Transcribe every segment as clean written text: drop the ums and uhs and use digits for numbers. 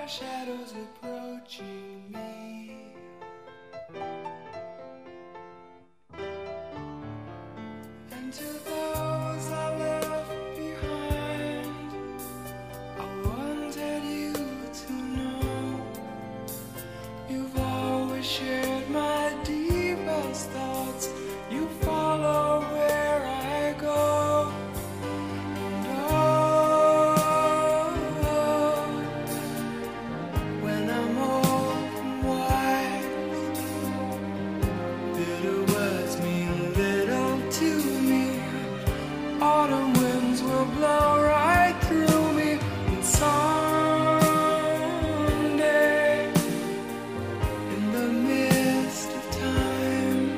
shadows approaching me. And to those I left behind, I wanted you to know you've always shared my deepest thoughts. You follow where I go. And oh, when I'm old and wise, bitter words mean little to me. Autumn winds will blow right through me. And someday, in the midst of time,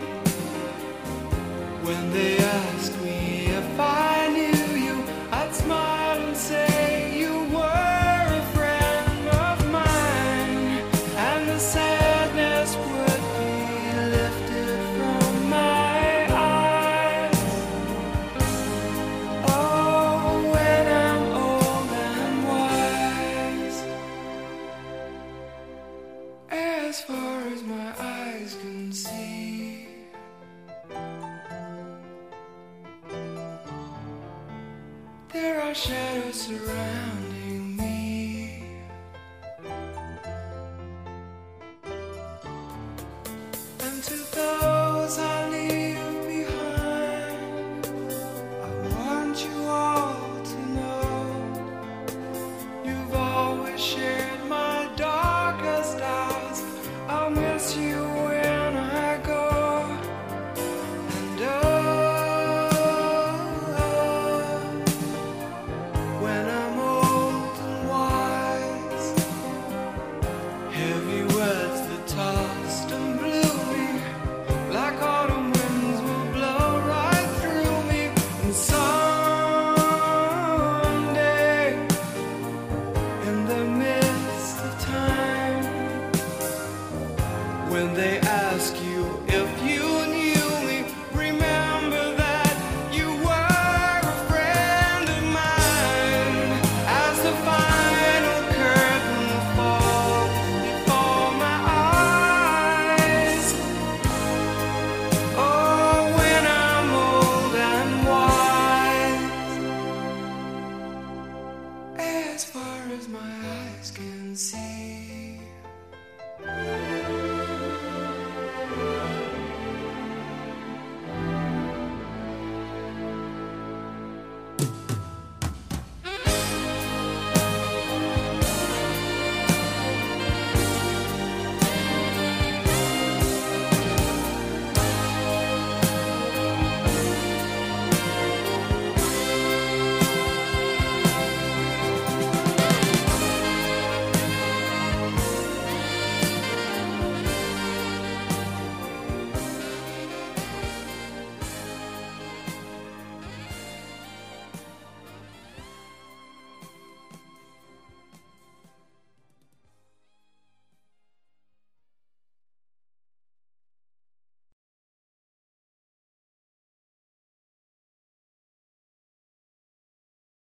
when they ask me if I knew you, I'd smile and say you were a friend of mine, and the sadness would be lifted from my eyes. Oh, when I'm old and wise, as far as my eyes can see, there are shadows surrounding